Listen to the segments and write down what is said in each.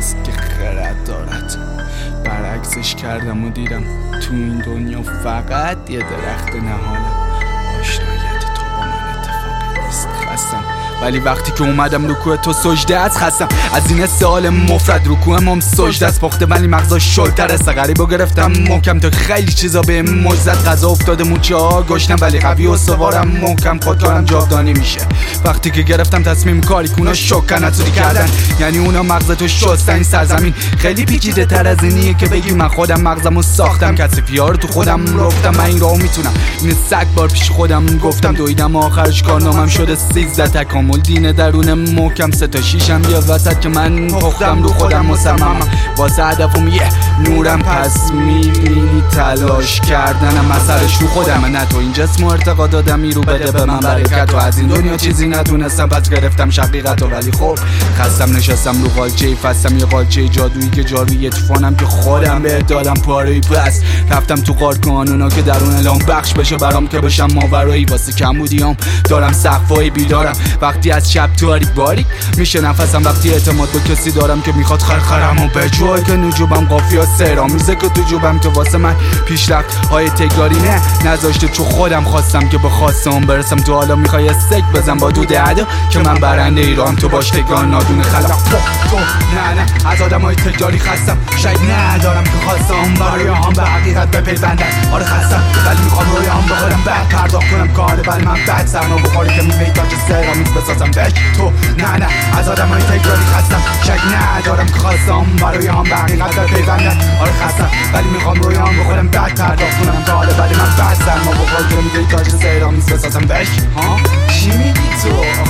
است که خرد دارد. برعکسش کردم و دیدم تو این دنیا فقط یه درخت نهالم. آشنایت تو با من اتفاقی نیست، خستم. ولی وقتی که اومدم رکوع تو سجده از خستم. از این سوال مفرد رکوعم هم سجده از پخته ولی مغزا شلتر است. غریبو گرفتم محکم تا خیلی چیزا به مجزت غذا افتاده موچه ها گشتم ولی قوی و سوارم محکم خودکارم جاودانی میشه. وقتی که گرفتم تصمیم کاری که اونا شکنتوری کردن، یعنی اونا مغزتو شستن. این سرزمین خیلی پیچیده تر از اینیه که بگی من خودم مغزمو ساختم. کثیفی‌ها رو تو خودم رفتم، من این راهو میتونم. این 100 بار پیش خودم گفتم دویدم آخرش کارنامم شده 13 تکامل دین درون محکم 3 تا 6م یه وسط که من پختم رو خودم مصممم واسه هدفم یه نورم. پس میبینی تلاش کردنم اثرش رو خودم، نه تو این جسم و ارتقا دادم رو بده به من برکت و از این دنیا چیزی نتونستم پس گرفتم شقیقتو. ولی خب خستم نشستم رو قالچه فستم، یه قالچه جادویی که جاروی طوفانم که خودم به دادم پاره‌ای. پس رفتم تو غار کانونا که درون الهام بخش بشه برام که بشم ماورایی. واسه کمبودیام دارم سقفای بیدارم وقتی از شب تاریک باریک میشه نفسم. وقتی اعتماد به کسی دارم که میخواد خرخرم و به جای که نجوبم قافیه سرامیزه که تو جوبم که واسه من پیشرفت های تکراری نذاشته چون خودم خواستم که به خواستم برسم. تو حالا میخوای سک بزن با دود عدا که من برنده ایران تو باش تکرار نادون خلق. نه از آدم های تکراری خستم، شاید ندارم که خواستم برای هم به حقیقت بپیوندن. آره خستم ولی میخوام روی هم بخورم بعد پرداخت کنم کاره ولی من بعد سرما بخوری که میوهی تاج سرامیز بسازم بش تو. نه از آدم های تکراری خستم، شاید ندارم که خواستم برای هم به حقیقت بپیوندن. آره خستم ولی میخوام روی هم بخورم بعد پرداخت کنم کاره ولی من بعد سرما بخوری که میوهی تاج سرامیز بسازم بش. چی میگی تو؟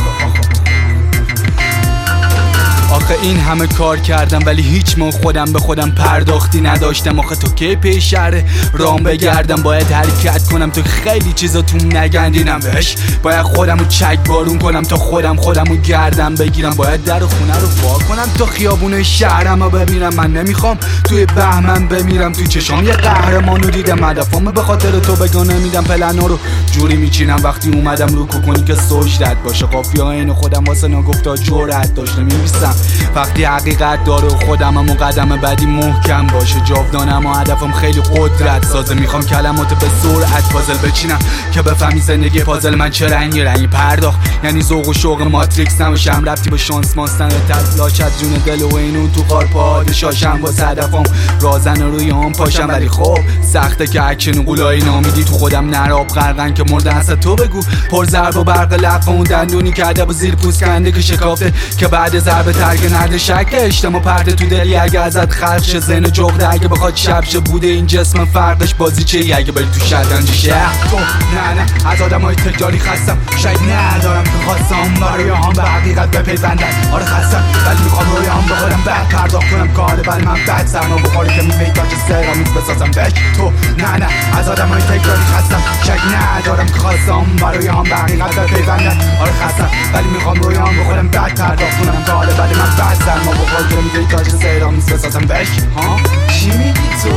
آخه این همه کار کردم ولی هیچ من خودم به خودم پرداختی نداشتم. آخه تو کی پی شهر رام بگردم، باید حرکت کنم تو خیلی چیزا تو نگندینم بهش. باید خودمو چک بارون کنم تا خودمو گردم بگیرم. باید در و خونه رو وا کنم تا خیابون شهرمو ببینم. من نمیخوام توی بهمن بمیرم، تو چشام یه قهرمانو دیدم. هدفامو به خاطر تو بگانه میدم، پلنا رو جوری میچینم وقتی اومدم رو کنی که سجدت باشه. قافیه اینو خودم واسه نگفتا جرأت داشته می‌نویسم وقتی حقیقت داره خودمم و قدم بعدی محکم باشه. جاودانم و هدفم خیلی قدرت سازه. میخوام کلمات به سرعت پازل بچینم که بفهمی زندگی پازل من چه رنگی پرداخت. یعنی ذوق و شوق ماتریکس نمیشم، ربطی به شانس ماستن تلاش از جون دل و اینو تو غار پادشاشم. واسه هدفم رازن روی هم پاشم ولی خب سخته که اکشن و قولایی نامیدی تو خودم نراب غرقن که مردن از تو بگو. پر ضرب و برق لقب اون دندونی که ادب و زیر پوست کنده که شکافته که بعد ضربه ترک نرد شک اجتماع پرده تو دلی اگه ازت خلق شه. ذهن جغده اگه بخواد شبشه بوده این جسم فرقش بازی چه اگه بری تو شطرنج شهر. نه از آدم های تجاری خستم، شاید ندارم که خواستم برای هم به حقیقت بپیوندن. آره خستم ولی میخوام روی هم بخورم بعد پرداخت کنم کاره ولی من بعد سرما بخوری که میوهی تاج سرامیز بسازم بش تو. نه از آدم های تجاری خستم، شاید ندارم که خواستم برای هم به حقیقت بپیوندن. آره خستم ولی میخوام روی هم بخورم بعد پرداخت کنم کاره ولی من بعد سرما بخوری که میوهی تاج سرامیز بسازم بش. چی میگی تو؟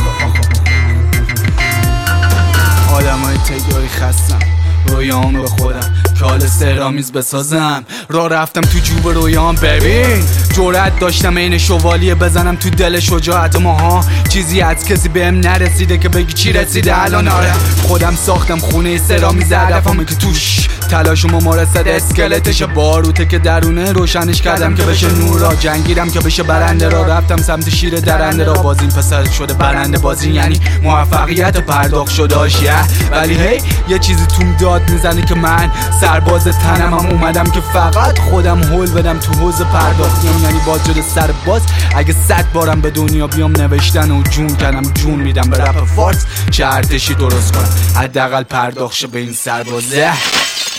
آدمای تجاری خستم، رویام به خودم کال سرامیز بسازم. راه رفتم تو جوب رویام ببین جرأت داشتم این شوالیه بزنم تو دل شجاعت ماها. چیزی از کسی بهم نرسیده که بگی چی رسیده الان. آره خودم ساختم خونه سرامیز، هدفمه که توش تلاش و ممارست اسکلتش باروته که درونه روشنش کردم که بشه نور را. جنگیدم که بشه برنده را، رفتم سمت شیر درنده را. بازیم پسر شده برنده بازی یعنی موفقیت پرداخت شده آشیه. ولی هی یه چیزی توم داد میزنه که من سرباز تنم هم اومدم که فقط خودم هول بدم تو حوض پرداختیم. یعنی باز جد سر باز اگه 100 بارم به دنیا بیام نوشتن و جون کنم جون میدم به رپ فارس چه ارتشی درست کنم حداقل پرداخت شه به این سربازه.